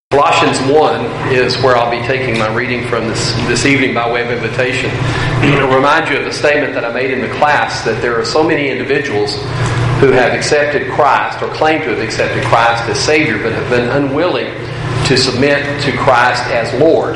Colossians 1 is where I'll be taking my reading from this evening by way of invitation. I'll remind you of the statement that I made in the class that there are so many individuals who have accepted Christ or claim to have accepted Christ as Savior but have been unwilling to submit to Christ as Lord.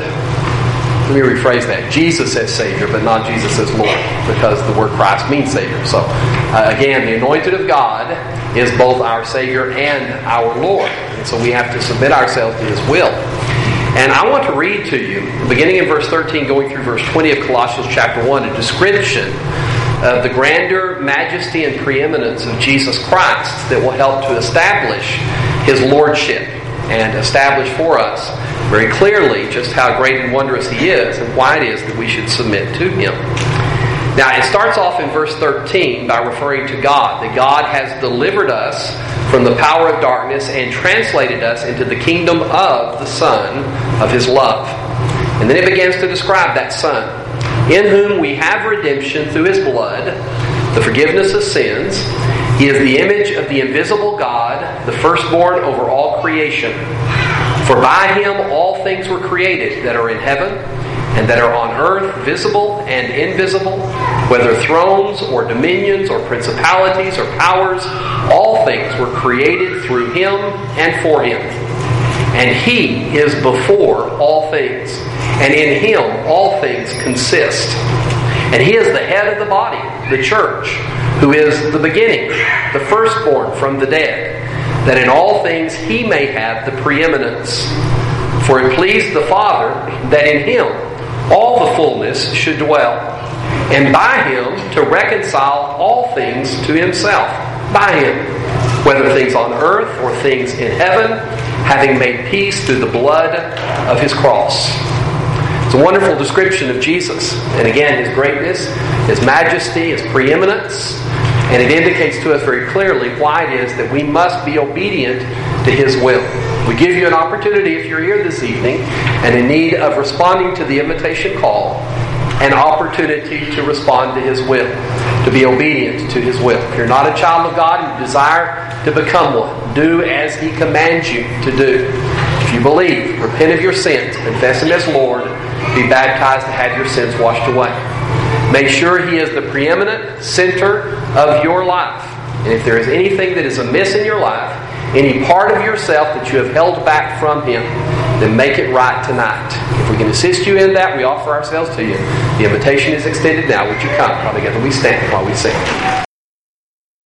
Let me rephrase that. Jesus as Savior, but not Jesus as Lord, because the word Christ means Savior. So, again, the anointed of God is both our Savior and our Lord. And so we have to submit ourselves to His will. And I want to read to you, beginning in verse 13, going through verse 20 of Colossians chapter 1, a description of the grandeur, majesty, and preeminence of Jesus Christ that will help to establish His Lordship and establish for us very clearly just how great and wondrous He is and why it is that we should submit to Him. Now, it starts off in verse 13 by referring to God, that God has delivered us from the power of darkness and translated us into the kingdom of the Son of His love. And then it begins to describe that Son, in whom we have redemption through His blood, the forgiveness of sins. He is the image of the invisible God, the firstborn over all creation. For by Him all things were created that are in heaven and that are on earth, visible and invisible, whether thrones or dominions or principalities or powers, all things were created through Him and for Him. And He is before all things, and in Him all things consist. And He is the head of the body, the church, who is the beginning, the firstborn from the dead, that in all things He may have the preeminence. For it pleased the Father that in Him all the fullness should dwell, and by Him to reconcile all things to Himself, by Him, whether things on earth or things in heaven, having made peace through the blood of His cross. It's a wonderful description of Jesus, and again, His greatness, His majesty, His preeminence, and it indicates to us very clearly why it is that we must be obedient to His will. We give you an opportunity, if you're here this evening and in need of responding to the invitation call, an opportunity to respond to His will, to be obedient to His will. If you're not a child of God and you desire to become one, do as He commands you to do. If you believe, repent of your sins, confess Him as Lord, be baptized to have your sins washed away. Make sure He is the preeminent center of your life. And if there is anything that is amiss in your life, any part of yourself that you have held back from Him, then make it right tonight. If we can assist you in that, we offer ourselves to you. The invitation is extended now. Would you come? While together we stand while we sing.